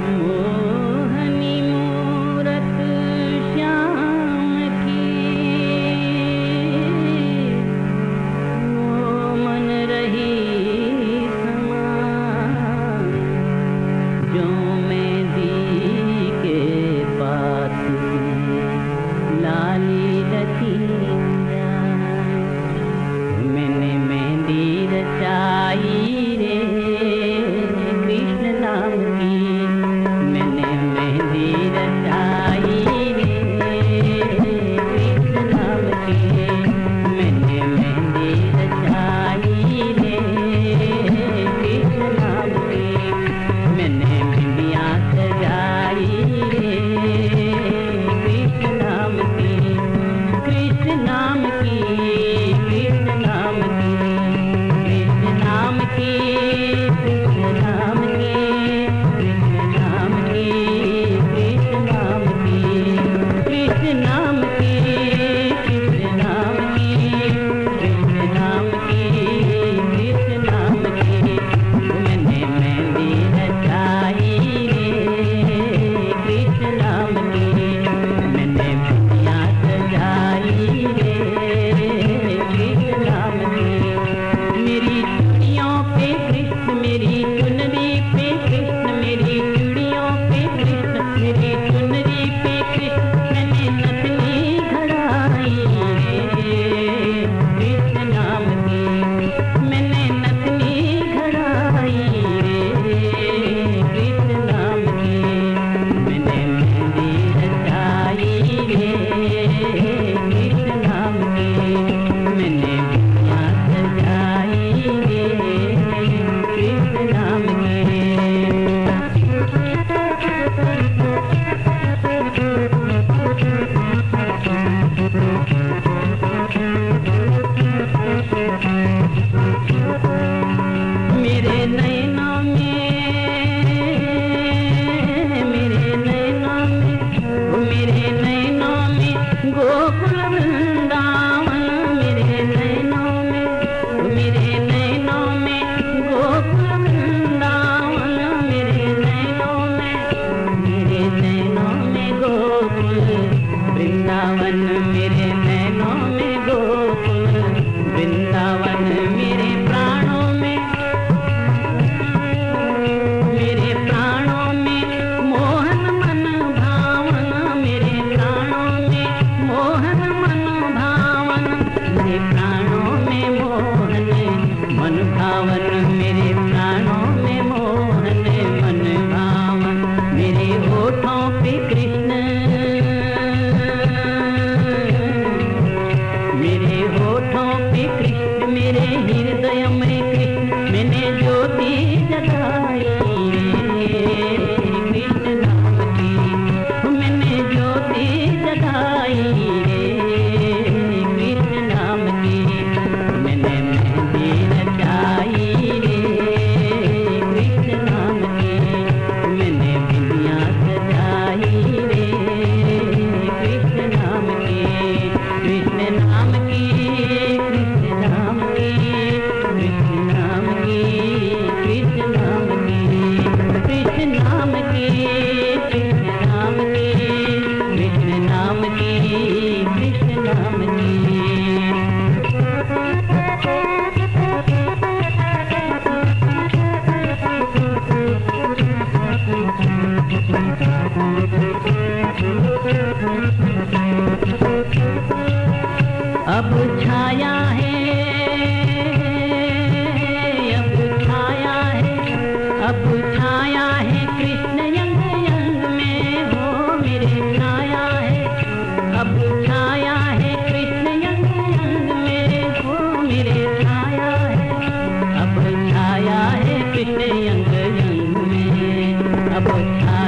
मोहनी मूरत श्याम की, वो मन रही समान, जो मेहंदी के पास लाली लतीरा। मैंने मेहंदी रचाई रे कृष्ण नाम की, मैंने मेहंदी रचाई रे कृष्ण नाम की, मैंने मेहंदी रचाई रे कृष्ण नाम की, मैंने बिंदिया सजाई रे कृष्ण नाम की, कृष्ण नाम की, कृष्ण नाम की, कृष्ण नाम की, कृष्ण नाम की, कृष्ण नाम की, कृष्ण नाम की, कृष्ण नाम की, कृष्ण नाम की, कृष्ण नाम की, कृष्ण नाम की, मैंने मेहंदी रचाई रे कृष्ण नाम की, मैंने बिंदिया सजाई रे कृष्ण नाम की, मेरी चूड़ियों पे कृष्ण, मेरी चुनरी पे कृष्ण, मेरी चूड़ियों पे कृष्ण, मेरी चुनरी पे कृष्ण, मैंने नथनी घड़ाई रे कृष्ण नाम की, मैंने नथनी घड़ाई रे कृष्ण नाम की, मैंने मेहंदी रचाई रे कृष्ण नाम की, मैंने बिंदिया सजाई रे कृष्ण नाम की। मेरे नैनों में, मेरे नैनों में, मेरे नैनों में गोकुल वृंदावन, मेरे नैनों में, मेरे नैनों में गोकुल वृंदावन, मेरे नैनों में, मेरे नैनों में गोकुल वृंदावन, मेरे नैनों में गोकुल वृंदावन, मेरे प्राणों में, मेरे प्राणों में मोहन मन भावन, मेरे प्राणों में मोहन मन भावन, मेरे प्राणों में मोहन मन भावन, मेरे प्राणों में मोहन मन भावन, मेरे होठों पे कृष्ण, मेरे होठों पे कृष्ण, मेरे हृदय में कृष्ण, मैंने ज्योति जगाई रे कृष्ण नाम की, मैंने ज्योति जगाई रे कृष्ण नाम की, मैंने मेहंदी रचाई रे कृष्ण नाम की, मैंने बिंदिया सजाई रे कृष्ण नाम की, कृष्ण नाम की, कृष्ण नाम की, कृष्ण नाम की, कृष्ण नाम की, कृष्ण नाम की, कृष्ण नाम की, कृष्ण नाम की, कृष्ण नाम की। अब छाया है, अब छाया है, अब छाया है कृष्ण यंग यंग में, हो मेरे छाया है, अब छाया है कृष्ण यंग यंग में, हो मेरे छाया है, अब छाया है कृष्ण यंग यंग में, अब छाया